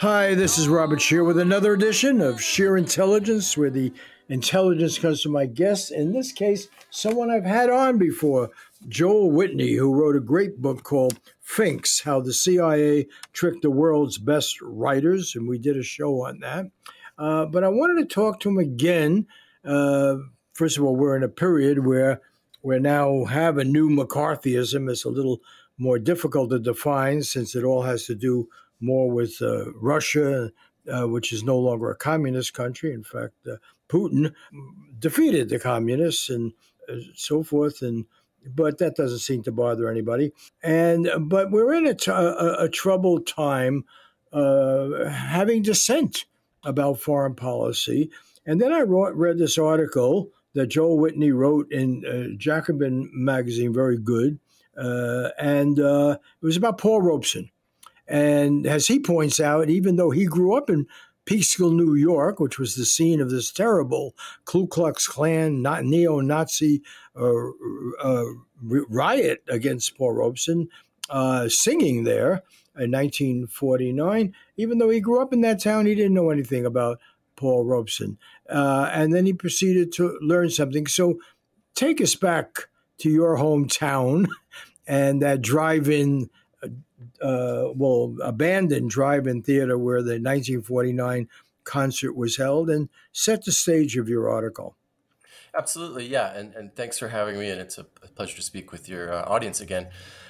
Hi, this is Robert Shear with another edition of Shear Intelligence, where the intelligence comes from my guest. In this case, someone I've had on before, Joel Whitney, who wrote a great book called Finks, How the CIA Tricked the World's Best Writers, and we did a show on that. But I wanted to talk to him again. Uh, First of all, we're in a period where we now have a new McCarthyism. It's a little more difficult to define since it all has to do more with Russia, which is no longer a communist country. In fact, Putin defeated the communists and so forth, but that doesn't seem to bother anybody. But we're in a troubled time, having dissent about foreign policy. And then I read this article that Joel Whitney wrote in Jacobin magazine, very good, and it was about Paul Robeson. And as he points out, even though he grew up in Peekskill, New York, which was the scene of this terrible Ku Klux Klan neo-Nazi riot against Paul Robeson, singing there in 1949, even though he grew up in that town, he didn't know anything about Paul Robeson. And then he proceeded to learn something. So take us back to your hometown and that drive-in abandoned drive-in theater where the 1949 concert was held, and set the stage of your article. Absolutely, yeah, and thanks for having me, and it's a pleasure to speak with your audience again.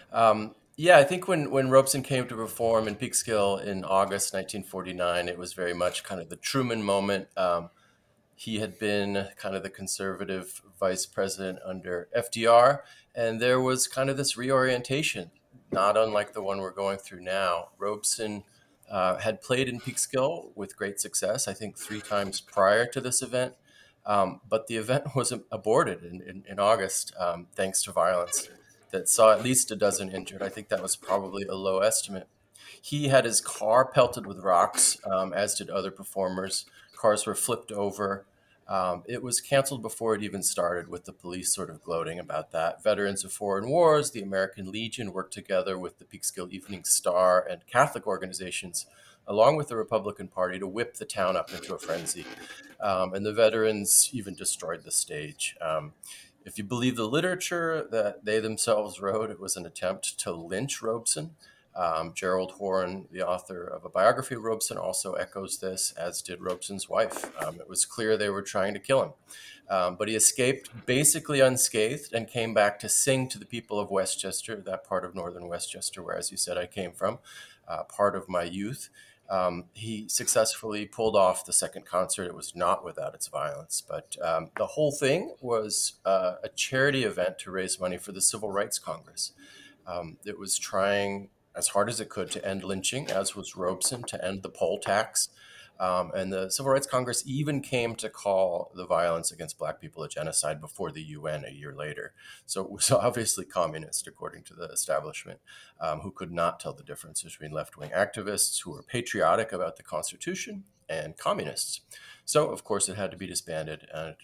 I think when Robeson came to perform in Peekskill in August 1949, it was very much kind of the Truman moment. He had been kind of the conservative vice president under FDR, and there was kind of this reorientation, not unlike the one we're going through now. Robeson had played in Peekskill with great success, I think 3 times prior to this event. But the event was aborted in August, thanks to violence that saw at least a dozen injured. I think that was probably a low estimate. He had his car pelted with rocks, as did other performers. Cars were flipped over. It was canceled before it even started, with the police sort of gloating about that. Veterans of foreign wars, the American Legion worked together with the Peekskill Evening Star and Catholic organizations, along with the Republican Party, to whip the town up into a frenzy. And the veterans even destroyed the stage. If you believe the literature that they themselves wrote, it was an attempt to lynch Robeson. Gerald Horne, the author of a biography of Robeson, also echoes this, as did Robeson's wife. It was clear they were trying to kill him. But he escaped basically unscathed and came back to sing to the people of Westchester, that part of northern Westchester where, as you said, I came from, part of my youth. He successfully pulled off the second concert. It was not without its violence, but the whole thing was a charity event to raise money for the Civil Rights Congress. It was trying as hard as it could to end lynching, as was Robeson, to end the poll tax. And the Civil Rights Congress even came to call the violence against Black people a genocide before the UN a year later. So it was obviously communist, according to the establishment, who could not tell the difference between left-wing activists who were patriotic about the Constitution and communists. So, of course, it had to be disbanded. And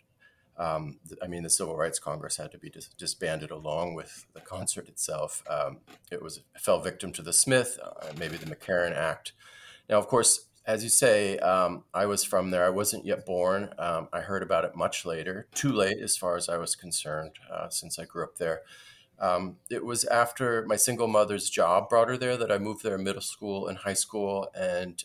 the Civil Rights Congress had to be disbanded along with the concert itself. It fell victim to the Smith, maybe the McCarran Act. Now, of course, as you say, I was from there. I wasn't yet born. I heard about it much later, too late as far as I was concerned, since I grew up there. It was after my single mother's job brought her there that I moved there in middle school and high school, and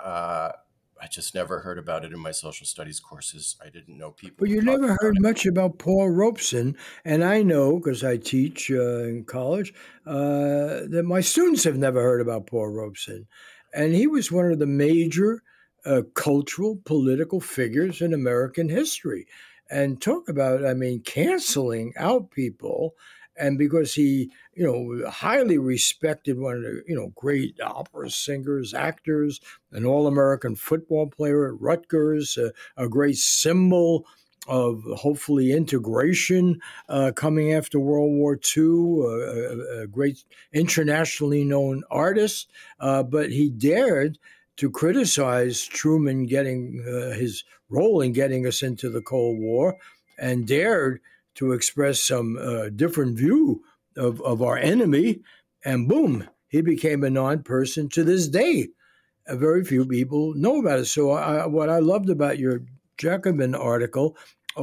I just never heard about it in my social studies courses. I didn't know people. But you never heard much about Paul Robeson, and I know, because I teach in college, that my students have never heard about Paul Robeson. And he was one of the major cultural, political figures in American history. And talk about, canceling out people. And because he, highly respected, one of the, great opera singers, actors, an all-American football player at Rutgers, a great symbol of hopefully integration coming after World War II, a great internationally known artist. But he dared to criticize Truman getting his role in getting us into the Cold War, and dared to express some different view of our enemy, and boom, he became a non-person to this day. very few people know about it. So what I loved about your Jacobin article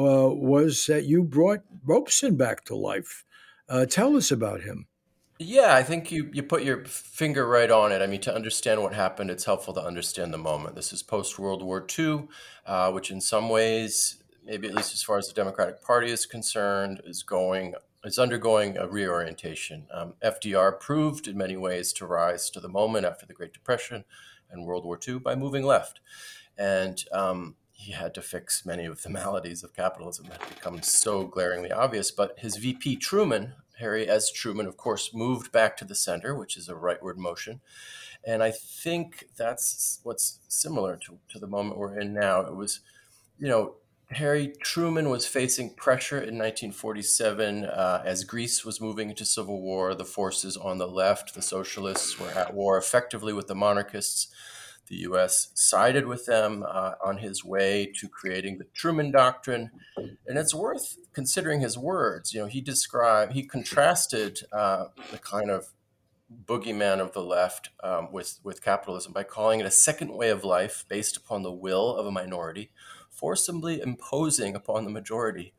was that you brought Robeson back to life. Tell us about him. Yeah, I think you put your finger right on it. I mean, to understand what happened, it's helpful to understand the moment. This is post World War II, which in some ways, maybe at least as far as the Democratic Party is concerned, is undergoing a reorientation. FDR proved in many ways to rise to the moment after the Great Depression and World War II by moving left. And he had to fix many of the maladies of capitalism that had become so glaringly obvious. But his VP Truman, Harry S. Truman, of course, moved back to the center, which is a rightward motion. And I think that's what's similar to the moment we're in now. It was, Harry Truman was facing pressure in 1947 as Greece was moving into civil war. The forces on the left, the socialists, were at war effectively with the monarchists. The U.S. sided with them on his way to creating the Truman Doctrine. And it's worth considering his words. He contrasted the kind of boogeyman of the left with capitalism by calling it a second way of life based upon the will of a minority, forcibly imposing upon the majority.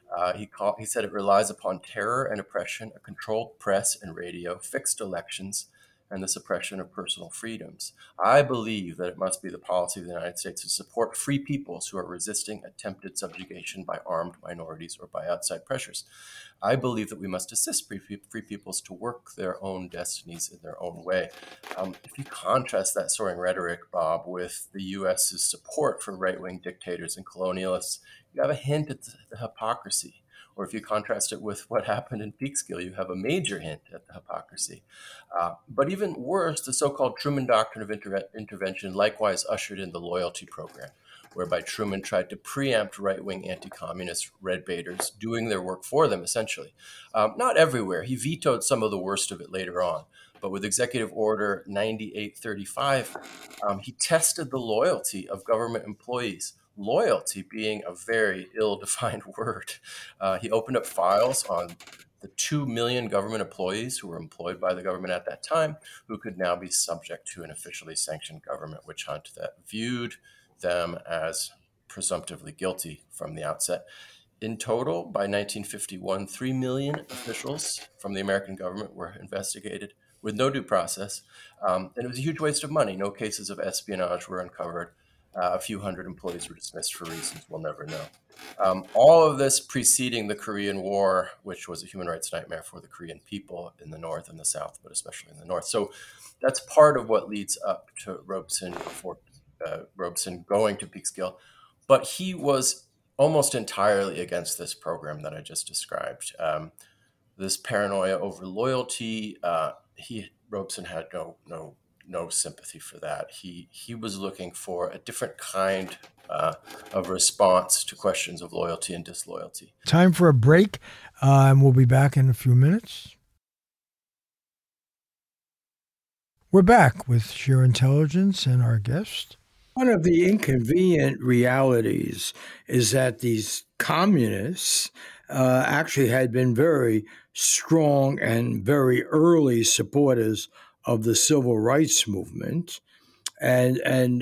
He said it relies upon terror and oppression, a controlled press and radio, fixed elections, and the suppression of personal freedoms. I believe that it must be the policy of the United States to support free peoples who are resisting attempted subjugation by armed minorities or by outside pressures. I believe that we must assist free peoples to work their own destinies in their own way. If you contrast that soaring rhetoric, Bob, with the U.S.'s support for right-wing dictators and colonialists, you have a hint at the hypocrisy. Or if you contrast it with what happened in Peekskill, you have a major hint at the hypocrisy. But even worse, the so-called Truman Doctrine of Intervention likewise ushered in the loyalty program, whereby Truman tried to preempt right-wing anti-communist red baiters doing their work for them, essentially. Not everywhere. He vetoed some of the worst of it later on. But with Executive Order 9835, he tested the loyalty of government employees. Loyalty being a very ill-defined word. He opened up files on the 2 million government employees who were employed by the government at that time, who could now be subject to an officially sanctioned government witch hunt that viewed them as presumptively guilty from the outset. In total, by 1951, 3 million officials from the American government were investigated with no due process. And it was a huge waste of money. No cases of espionage were uncovered. A few hundred employees were dismissed for reasons we'll never know. All of this preceding the Korean War, which was a human rights nightmare for the Korean people in the North and the South, but especially in the North. So that's part of what leads up to Robeson going to Peekskill. But he was almost entirely against this program that I just described. This paranoia over loyalty, Robeson had no sympathy for that. He was looking for a different kind of response to questions of loyalty and disloyalty. Time for a break, and we'll be back in a few minutes. We're back with Sheer Intelligence and our guest. One of the inconvenient realities is that these communists actually had been very strong and very early supporters of the civil rights movement, and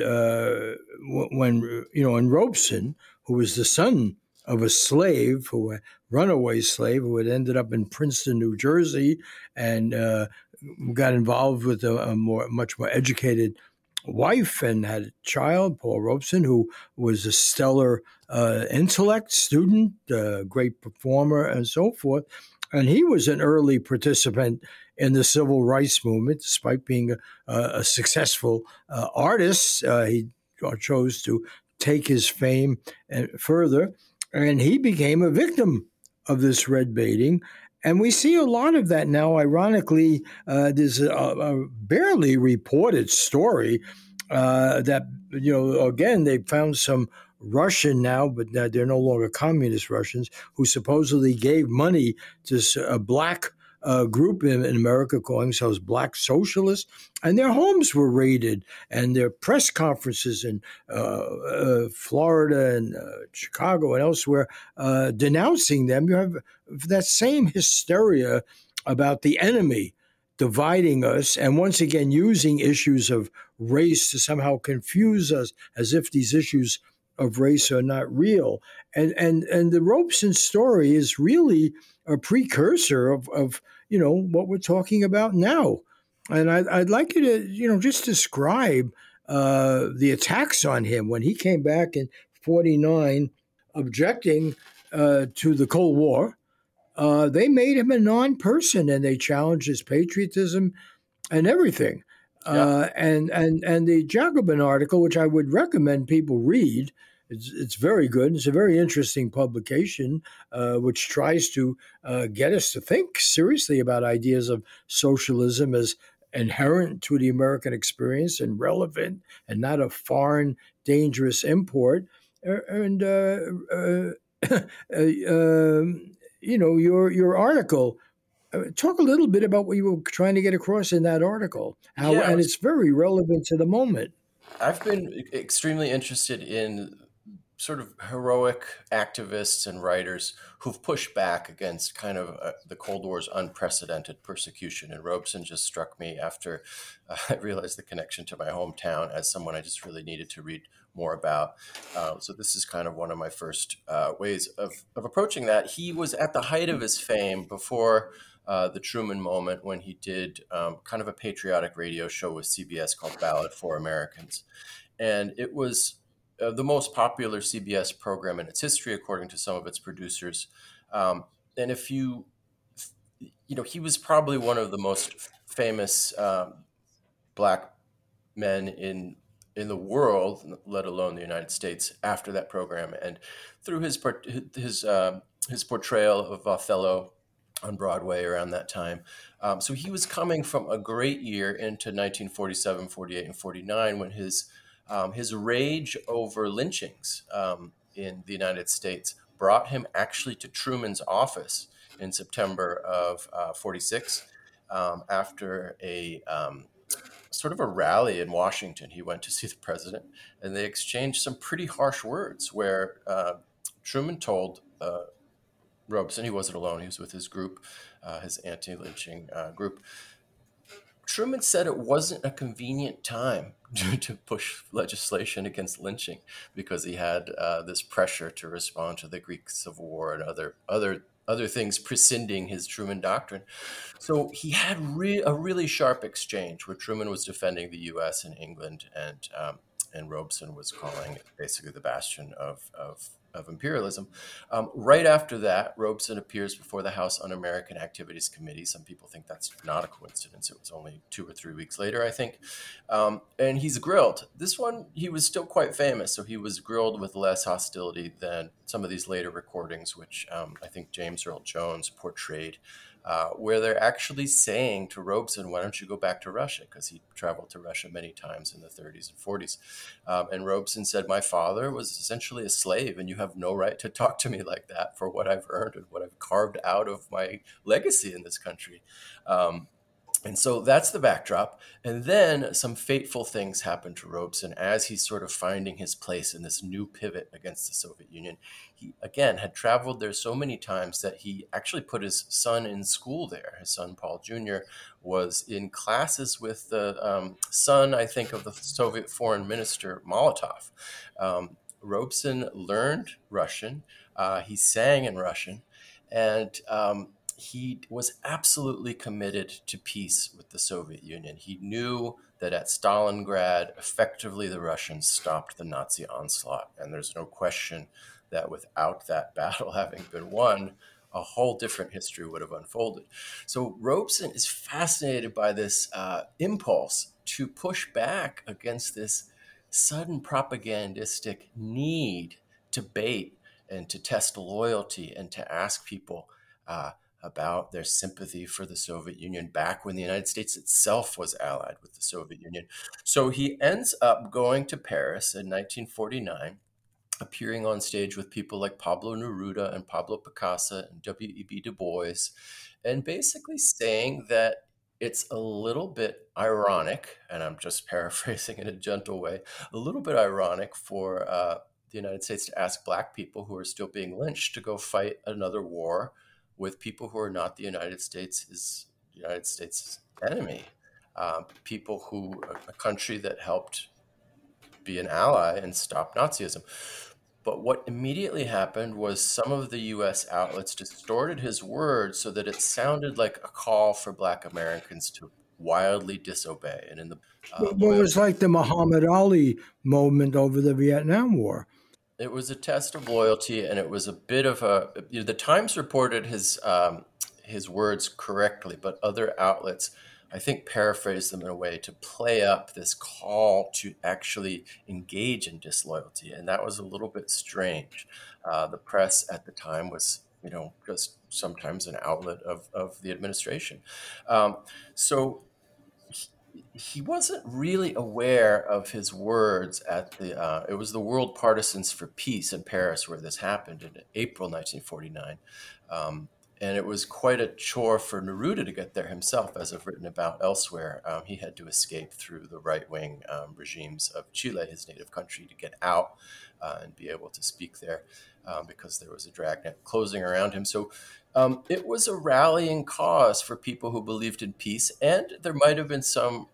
when Robeson, who was the son of a slave, a runaway slave who had ended up in Princeton, New Jersey, and got involved with a much more educated wife and had a child, Paul Robeson, who was a stellar intellect student, great performer, and so forth. And he was an early participant in the civil rights movement, despite being a successful artist. He chose to take his fame further, and he became a victim of this red baiting. And we see a lot of that now. Ironically, there's a barely reported story that, again, they found some Russian now, but they're no longer communist Russians, who supposedly gave money to a black group in America calling themselves Black Socialists, and their homes were raided, and their press conferences in Florida and Chicago and elsewhere denouncing them. You have that same hysteria about the enemy dividing us, and once again using issues of race to somehow confuse us as if these issues of race are not real. And the Robeson story is really a precursor of what we're talking about now. And I'd like you to just describe the attacks on him when he came back in '49, objecting to the Cold War. They made him a non-person, and they challenged his patriotism and everything. Yeah. And the Jacobin article, which I would recommend people read, it's very good. It's a very interesting publication, which tries to get us to think seriously about ideas of socialism as inherent to the American experience and relevant, and not a foreign, dangerous import. And your article. Talk a little bit about what you were trying to get across in that article. How, Yeah, and it's very relevant to the moment. I've been extremely interested in sort of heroic activists and writers who've pushed back against kind of the Cold War's unprecedented persecution. And Robeson just struck me after I realized the connection to my hometown as someone I just really needed to read more about. So this is kind of one of my first ways of approaching that. He was at the height of his fame before the Truman moment, when he did kind of a patriotic radio show with CBS called Ballot for Americans. And it was the most popular CBS program in its history, according to some of its producers. And if he was probably one of the most famous black men in the world, let alone the United States, after that program. And through his portrayal of Othello on Broadway around that time. So he was coming from a great year into 1947, 48, and 49, when his rage over lynchings in the United States brought him actually to Truman's office in September of 46 after a sort of a rally in Washington. He went to see the president, and they exchanged some pretty harsh words where Truman told Robeson, he wasn't alone, he was with his group, his anti-lynching group. Truman said it wasn't a convenient time to push legislation against lynching because he had this pressure to respond to the Greek Civil War and other things preceding his Truman Doctrine. So he had a really sharp exchange where Truman was defending the U.S. and England, and Robeson was calling it basically the bastion of imperialism. Right after that, Robeson appears before the House Un-American Activities Committee. Some people think that's not a coincidence. It was only 2 or 3 weeks later, I think. And he's grilled. This one, he was still quite famous, so he was grilled with less hostility than some of these later recordings, which I think James Earl Jones portrayed, where they're actually saying to Robeson, why don't you go back to Russia? Because he traveled to Russia many times in the 30s and 40s. And Robeson said, my father was essentially a slave, and you have no right to talk to me like that for what I've earned and what I've carved out of my legacy in this country. And so that's the backdrop. And then some fateful things happen to Robeson as he's sort of finding his place in this new pivot against the Soviet Union. He, again, had traveled there so many times that he actually put his son in school there. His son, Paul Jr., was in classes with the son, I think, of the Soviet foreign minister, Molotov. Robeson learned Russian. He sang in Russian. And he was absolutely committed to peace with the Soviet Union. He knew that at Stalingrad, effectively the Russians stopped the Nazi onslaught. And there's no question that without that battle having been won, a whole different history would have unfolded. So Robeson is fascinated by this impulse to push back against this sudden propagandistic need to bait and to test loyalty and to ask people about their sympathy for the Soviet Union back when the United States itself was allied with the Soviet Union. So he ends up going to Paris in 1949, appearing on stage with people like Pablo Neruda and Pablo Picasso and W.E.B. Du Bois, and basically saying that it's a little bit ironic, and I'm just paraphrasing in a gentle way, a little bit ironic for the United States to ask Black people who are still being lynched to go fight another war with people who are not the United States' the United States' enemy, people who, a country that helped be an ally and stop Nazism. But what immediately happened was some of the US outlets distorted his words so that it sounded like a call for Black Americans to wildly disobey. And in the What was like the Muhammad Ali moment over the Vietnam War? it was a test of loyalty, and it was a bit of a. The Times reported his words correctly, but other outlets, I think, paraphrased them in a way to play up this call to actually engage in disloyalty, and that was a little bit strange. The press at the time was, just sometimes an outlet of the administration. So he wasn't really aware of his words at the it was the World Partisans for Peace in Paris where this happened in April 1949. And it was quite a chore for Neruda to get there himself, as I've written about elsewhere. He had to escape through the right-wing regimes of Chile, his native country, to get out and be able to speak there because there was a dragnet closing around him. So it was a rallying cause for people who believed in peace, and there might have been some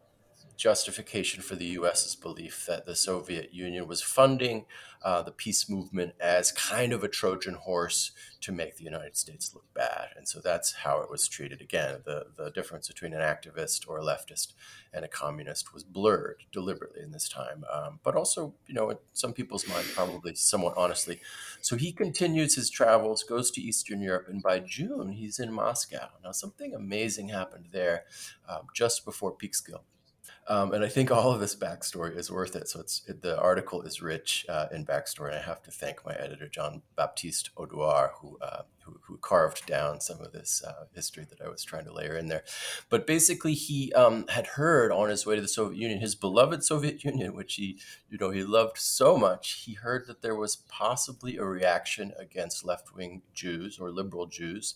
justification for the U.S.'s belief that the Soviet Union was funding the peace movement as kind of a Trojan horse to make the United States look bad. And so that's how it was treated. Again, the difference between an activist or a leftist and a communist was blurred deliberately in this time. But also, in some people's mind, probably somewhat honestly. So he continues his travels, goes to Eastern Europe, and by June, he's in Moscow. Now, something amazing happened there just before Peekskill. And I think all of this backstory is worth it. So the article is rich in backstory. And I have to thank my editor, Jean-Baptiste Audouard, who carved down some of this history that I was trying to layer in there. But basically, he had heard on his way to the Soviet Union, his beloved Soviet Union, which he loved so much, he heard that there was possibly a reaction against left-wing Jews or liberal Jews,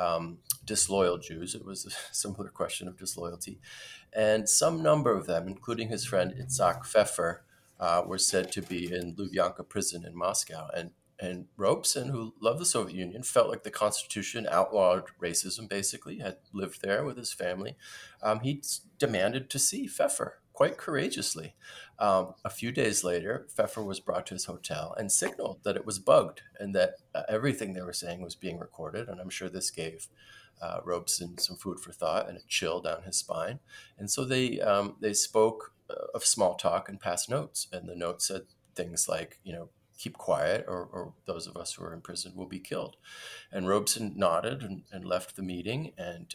disloyal Jews. It was a similar question of disloyalty. And some number of them, including his friend Itzhak Pfeffer, were said to be in Lubyanka prison in Moscow. And Robeson, who loved the Soviet Union, felt like the Constitution outlawed racism, basically, had lived there with his family. He demanded to see Pfeffer quite courageously. A few days later, Pfeffer was brought to his hotel and signaled that it was bugged and that everything they were saying was being recorded. And I'm sure this gave Robeson some food for thought and a chill down his spine. And so they spoke of small talk and passed notes. And the note said things like, keep quiet or those of us who are in prison will be killed. And Robeson nodded and left the meeting and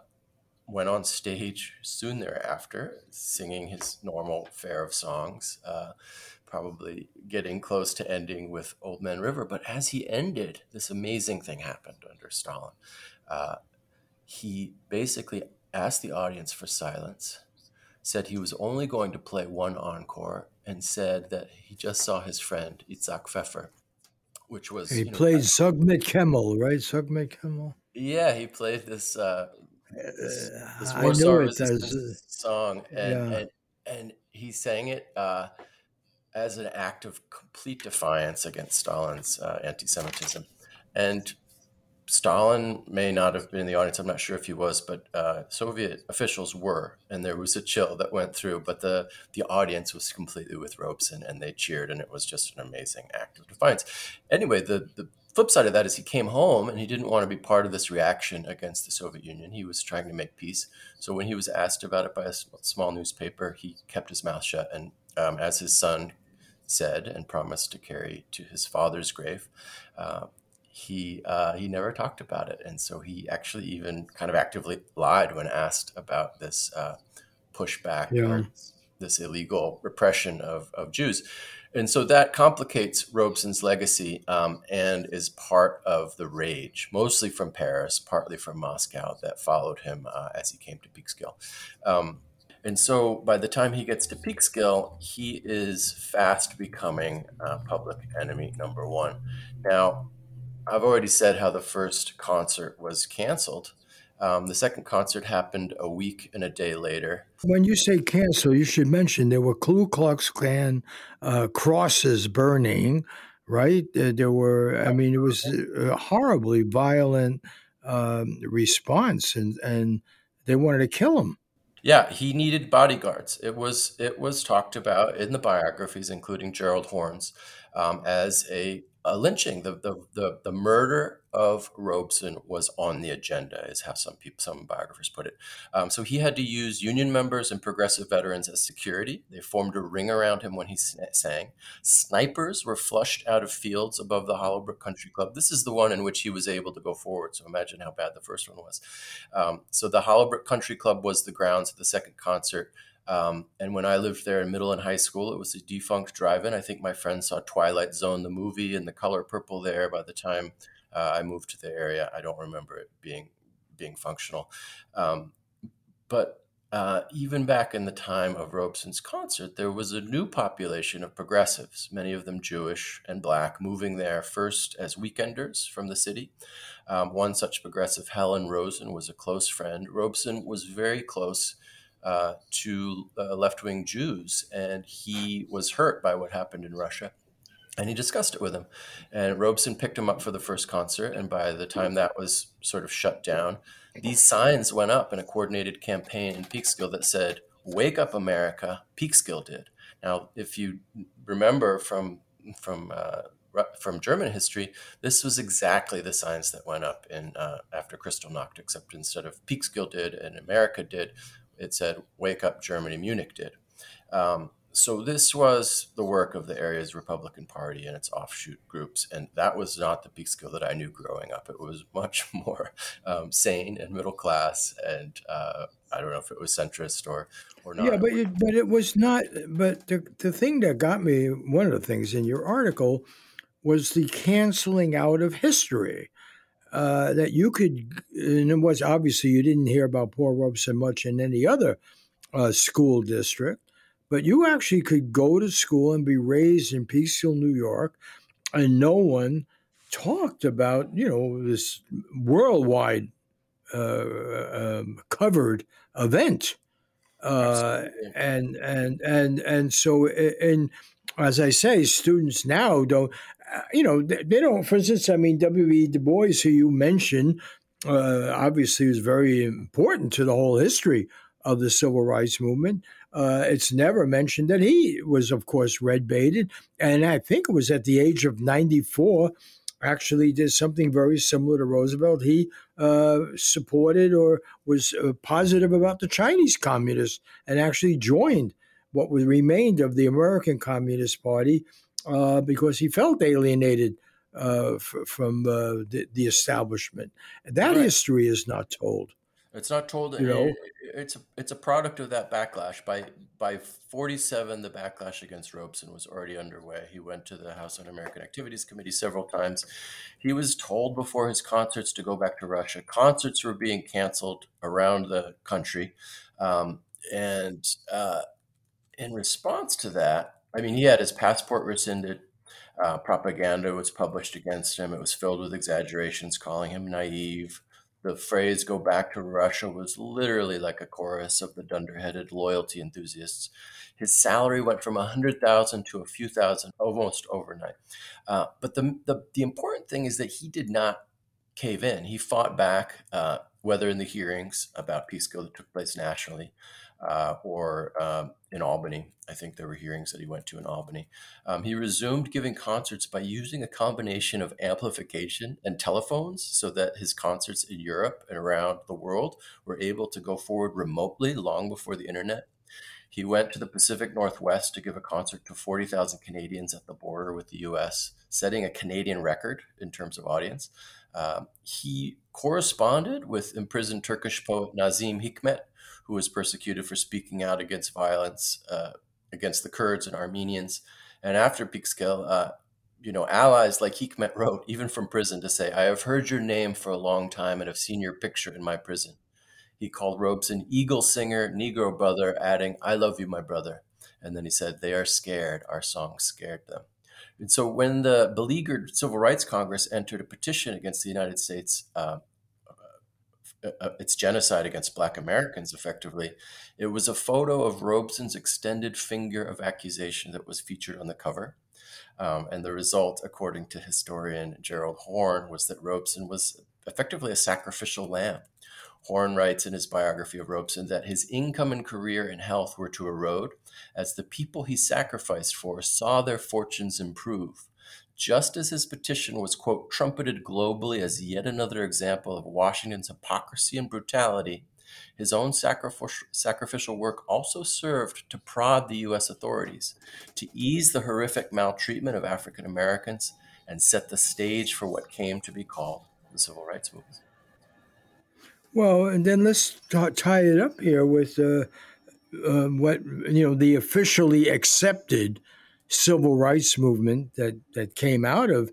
went on stage soon thereafter, singing his normal fare of songs, probably getting close to ending with Old Man River. But as he ended, this amazing thing happened under Stalin. He basically asked the audience for silence, said he was only going to play one encore, and said that he just saw his friend Itzhak Pfeffer, which was... He played Sugmet Kemmel, right? Sugmet Kemmel? Yeah, he played this I Warsaw know it Resistance does. song, Yeah. and he sang it as an act of complete defiance against Stalin's anti-Semitism. And Stalin may not have been in the audience. I'm not sure if he was, but Soviet officials were, and there was a chill that went through. But the audience was completely with Robeson, and they cheered, and it was just an amazing act of defiance. Anyway, the flip side of that is he came home, and he didn't want to be part of this reaction against the Soviet Union. He was trying to make peace. So when he was asked about it by a small newspaper, he kept his mouth shut. And as his son said and promised to carry to his father's grave, he never talked about it. And so he actually even kind of actively lied when asked about this pushback or this illegal repression of Jews. And so that complicates Robeson's legacy and is part of the rage, mostly from Paris, partly from Moscow, that followed him as he came to Peekskill. And so by the time he gets to Peekskill, he is fast becoming public enemy number one. Now, I've already said how the first concert was canceled. The second concert happened a week and a day later. When you say cancel, you should mention there were Ku Klux Klan crosses burning, right? There were, it was a horribly violent response, and they wanted to kill him. Yeah, he needed bodyguards. It was talked about in the biographies, including Gerald Horne's, as a lynching. The murder of Robeson was on the agenda, is how some biographers put it. So he had to use Union members and progressive veterans as security. They formed a ring around him when he sang. Snipers were flushed out of fields above the Hollowbrook Country Club. This is the one in which he was able to go forward. So imagine how bad the first one was. So the Hollowbrook Country Club was the grounds of the second concert. And when I lived there in middle and high school, it was a defunct drive-in. I think my friends saw Twilight Zone, the movie, and The Color Purple there by the time I moved to the area. I don't remember it being functional. But even back in the time of Robeson's concert, there was a new population of progressives, many of them Jewish and Black, moving there first as weekenders from the city. One such progressive, Helen Rosen, was a close friend. Robeson was very close to left-wing Jews, and he was hurt by what happened in Russia. And he discussed it with him. And Robeson picked him up for the first concert. And by the time that was sort of shut down, these signs went up in a coordinated campaign in Peekskill that said, "Wake up, America." Peekskill did. Now, if you remember from German history, this was exactly the signs that went up in after Kristallnacht, except instead of Peekskill did and America did, it said, "Wake up, Germany." Munich did. So this was the work of the area's Republican Party and its offshoot groups, and that was not the Peekskill that I knew growing up. It was much more sane and middle class, and I don't know if it was centrist or Yeah, not. but it was not. But the thing that got me, one of the things in your article, was the canceling out of history. That you could, and it was obviously you didn't hear about Paul Robeson much in any other school district, but you actually could go to school and be raised in Peekskill, New York, and no one talked about this worldwide covered event. Absolutely. And so and as I say, students now don't, they don't. For instance, I mean, W.E. Du Bois, who you mentioned, obviously was very important to the whole history of the civil rights movement. It's never mentioned that he was, of course, red baited, and I think it was at the age of 94. Actually, did something very similar to Roosevelt. He supported or was positive about the Chinese communists and actually joined what was remained of the American Communist Party because he felt alienated from the establishment. That Right. history is not told. It's not told. You know, It's a product of that backlash. By 47, the backlash against Robeson was already underway. He went to the House Un-American Activities Committee several times. He was told before his concerts to go back to Russia. Concerts were being canceled around the country, and in response to that, I mean, he had his passport rescinded. Propaganda was published against him. It was filled with exaggerations, calling him naive. The phrase "go back to Russia" was literally like a chorus of the dunderheaded loyalty enthusiasts. His salary went from 100,000 to a few thousand almost overnight. But the important thing is that he did not cave in. He fought back, whether in the hearings about Peekskill that took place nationally or in Albany. I think there were hearings that he went to in Albany. He resumed giving concerts by using a combination of amplification and telephones so that his concerts in Europe and around the world were able to go forward remotely long before the internet. He went to the Pacific Northwest to give a concert to 40,000 Canadians at the border with the US, setting a Canadian record in terms of audience. He corresponded with imprisoned Turkish poet Nazim Hikmet, who was persecuted for speaking out against violence against the Kurds and Armenians. And after Peekskill, allies like Hikmet wrote, even from prison, to say, "I have heard your name for a long time and have seen your picture in my prison." He called Robeson Eagle Singer, Negro Brother, adding, "I love you, my brother." And then he said, "They are scared. Our song scared them." And so when the beleaguered Civil Rights Congress entered a petition against the United States, its genocide against Black Americans, effectively, it was a photo of Robeson's extended finger of accusation that was featured on the cover. And the result, according to historian Gerald Horne, was that Robeson was effectively a sacrificial lamb. Horn writes in his biography of Robeson that his income and career and health were to erode as the people he sacrificed for saw their fortunes improve. Just as his petition was, quote, trumpeted globally as yet another example of Washington's hypocrisy and brutality, his own sacrificial work also served to prod the U.S. authorities to ease the horrific maltreatment of African Americans and set the stage for what came to be called the Civil Rights Movement. Well, and then let's tie it up here with what the officially accepted civil rights movement that came out of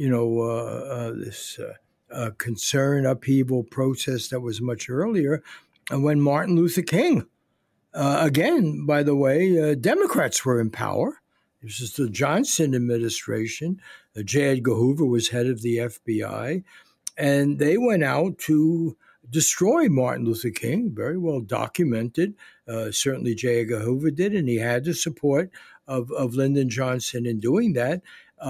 this concern, upheaval, protest that was much earlier, when Martin Luther King, again, by the way, Democrats were in power. This is the Johnson administration. J. Edgar Hoover was head of the FBI, and they went out to destroy Martin Luther King, very well documented. Certainly J. Edgar Hoover did, and he had the support of Lyndon Johnson in doing that.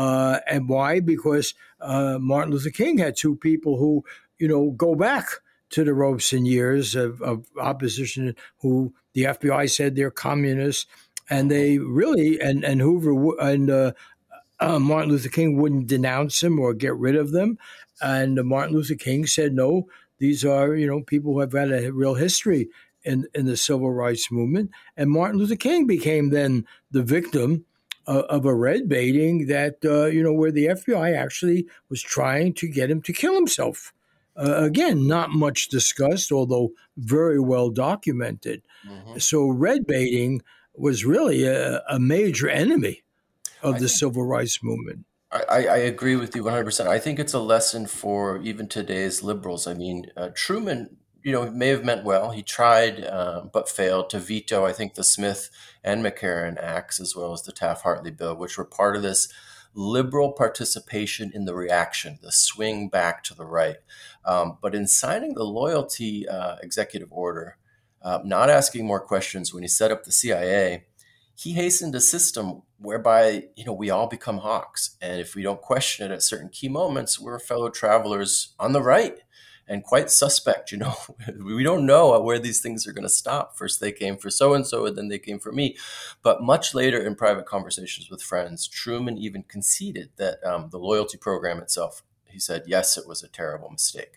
And why? Because Martin Luther King had two people who, go back to the Robeson years of opposition, who the FBI said they're communists, and they really, and Hoover and Martin Luther King wouldn't denounce them or get rid of them. And Martin Luther King said, no, these are, people who have had a real history in the civil rights movement. And Martin Luther King became then the victim of a red baiting that, where the FBI actually was trying to get him to kill himself. Again, not much discussed, although very well documented. Mm-hmm. So red baiting was really a major enemy of the civil rights movement. I agree with you 100%. I think it's a lesson for even today's liberals. I mean, Truman, may have meant well. He tried, but failed to veto, I think, the Smith and McCarran Acts, as well as the Taft-Hartley bill, which were part of this liberal participation in the reaction, the swing back to the right. But in signing the loyalty executive order, not asking more questions when he set up the CIA, he hastened a system whereby, we all become hawks. And if we don't question it at certain key moments, we're fellow travelers on the right and quite suspect. We don't know where these things are going to stop. First they came for so-and-so, and then they came for me. But much later in private conversations with friends, Truman even conceded that the loyalty program itself, he said, yes, it was a terrible mistake.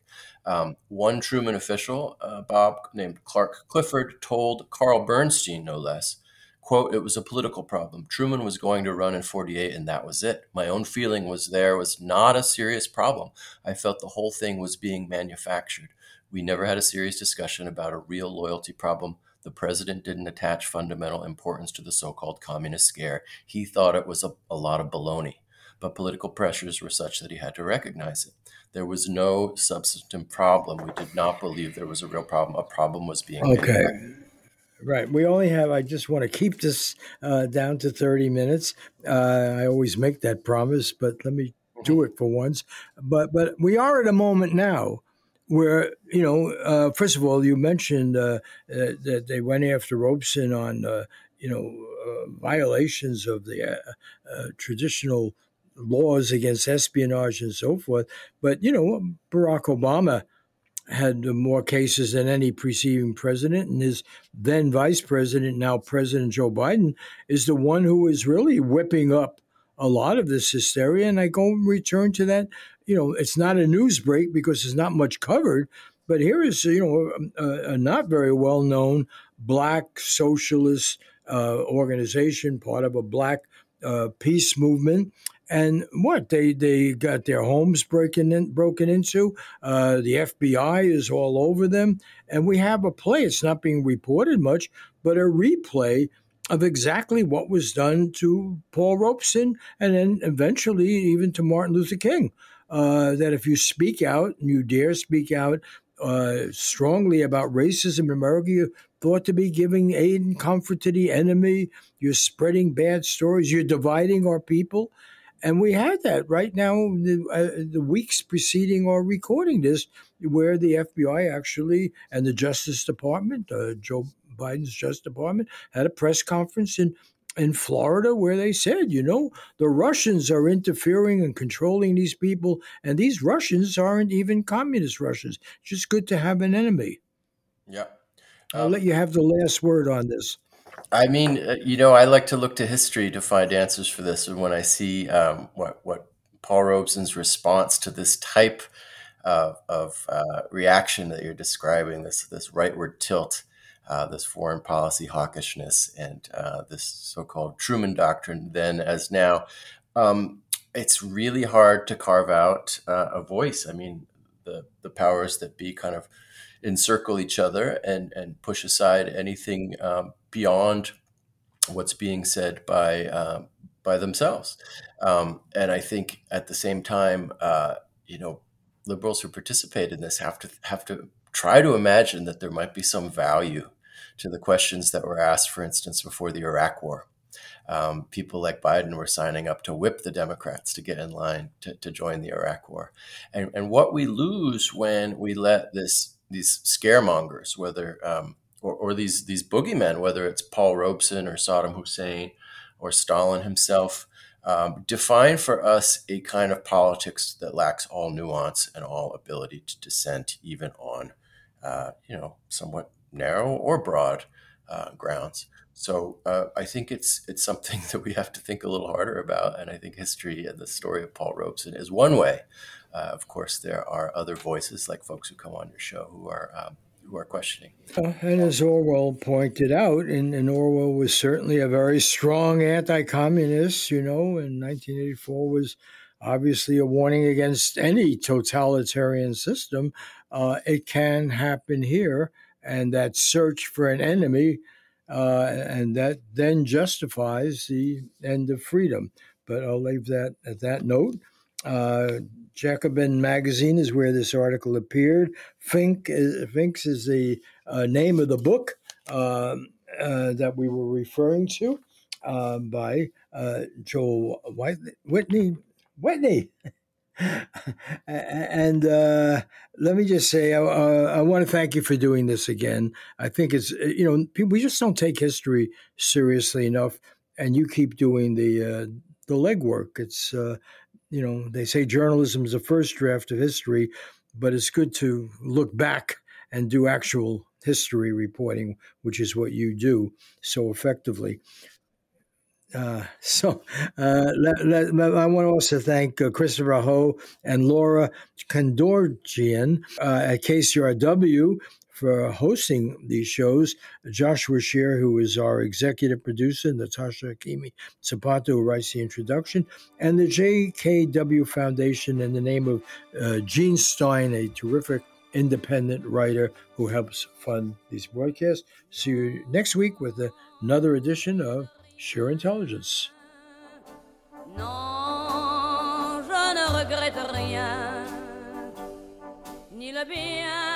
One Truman official, Bob, named Clark Clifford, told Carl Bernstein, no less, quote, it was a political problem. Truman was going to run in 48, and that was it. My own feeling was there was not a serious problem. I felt the whole thing was being manufactured. We never had a serious discussion about a real loyalty problem. The president didn't attach fundamental importance to the so-called communist scare. He thought it was a lot of baloney. But political pressures were such that he had to recognize it. There was no substantive problem. We did not believe there was a real problem. A problem was being manufactured. Right. We only have, I just want to keep this down to 30 minutes. I always make that promise, but let me do it for once. But we are at a moment now where, first of all, you mentioned that they went after Robeson on, violations of the traditional laws against espionage and so forth. But, Barack Obama had more cases than any preceding president, and his then vice president, now President Joe Biden, is the one who is really whipping up a lot of this hysteria. And I go and return to that. It's not a news break because there's not much covered, but here is, a not very well known black socialist organization, part of a black peace movement. And what they got their homes broken into. The FBI is all over them, and we have a play. It's not being reported much, but a replay of exactly what was done to Paul Robeson, and then eventually even to Martin Luther King. That if you speak out and you dare speak out strongly about racism in America, you're thought to be giving aid and comfort to the enemy. You're spreading bad stories. You're dividing our people. And we had that right now, the weeks preceding our recording this, where the FBI actually and the Justice Department, Joe Biden's Justice Department, had a press conference and in Florida where they said, the Russians are interfering and controlling these people, and these Russians aren't even communist Russians. It's just good to have an enemy. Yeah. I'll let you have the last word on this. I mean, I like to look to history to find answers for this. And when I see what Paul Robeson's response to this type of reaction that you're describing, this rightward tilt, this foreign policy hawkishness, and this so-called Truman Doctrine, then as now, it's really hard to carve out a voice. I mean, the powers that be kind of encircle each other and push aside anything beyond what's being said by themselves. And I think at the same time, liberals who participate in this have to try to imagine that there might be some value to the questions that were asked, for instance, before the Iraq War. People like Biden were signing up to whip the Democrats to get in line to join the Iraq War. And what we lose when we let these scaremongers, whether or these boogeymen, whether it's Paul Robeson or Saddam Hussein or Stalin himself, define for us a kind of politics that lacks all nuance and all ability to dissent, even on somewhat narrow or broad grounds. So I think it's something that we have to think a little harder about, and I think history and the story of Paul Robeson is one way. Of course, there are other voices, like folks who come on your show, who are questioning. And as Orwell pointed out, and Orwell was certainly a very strong anti-communist, and 1984 was obviously a warning against any totalitarian system. It can happen here, and that search for an enemy, and that then justifies the end of freedom. But I'll leave that at that note. Jacobin Magazine is where this article appeared. Finks is the name of the book that we were referring to by Joel Whitney. And let me just say, I want to thank you for doing this again. I think it's, we just don't take history seriously enough, and you keep doing the legwork. It's, they say journalism is the first draft of history, but it's good to look back and do actual history reporting, which is what you do so effectively. I want to also thank Christopher Ho and Laura Kondorjian at KCRW for hosting these shows. Joshua Scheer, who is our executive producer, Natasha Hakimi Zapato, who writes the introduction, and the JKW Foundation in the name of Gene Stein, a terrific independent writer who helps fund these broadcasts. See you next week with another edition of Sheer Intelligence. Non, je ne regrette rien, ni le bien